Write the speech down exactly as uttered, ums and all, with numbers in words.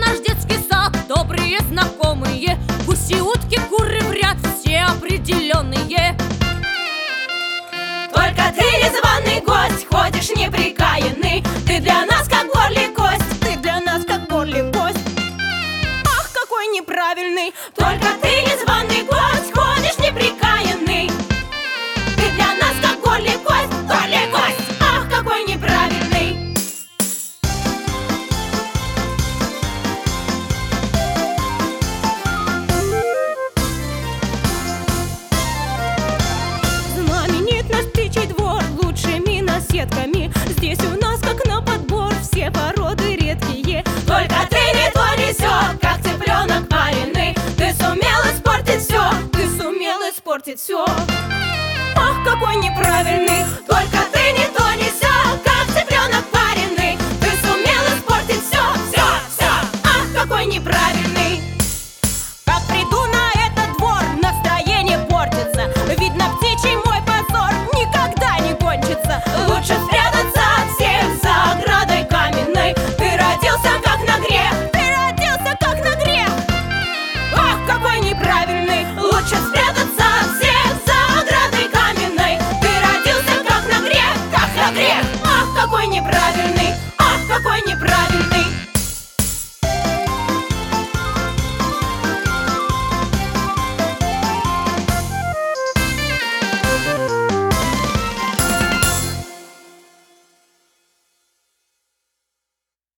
наш детский сад, добрые знакомые, гуси, утки, куры в ряд, все определенные. Только ты незваный гость, ходишь неприкаянный. Ты для нас как горле кость, ты для нас как горле кость. Ах, какой неправильный! Только ты незваный гость, ходишь неприкаянный. Ты для нас как горле кость, горле кость. Ах, какой неправильный! Знаменит наш птичий двор лучшими наседками. Здесь у нас как на подбор все породы редкие. Только ты не то не сё, как цыпленок вареный. Ты сумел испортить все, ты сумел испортить все. Ах, какой неправильный! Только ты не то не сё, как цыпленок вареный. Ты сумел испортить все, все, все. Ах, какой неправильный! Как приду на этот двор, настроение портится. Видно, птичий мой позор никогда не кончится. Лучше спрятаться от всех за оградой каменной. Ты родился как на грех, ты родился как на грех. Ах, какой неправильный! Лучше спрятаться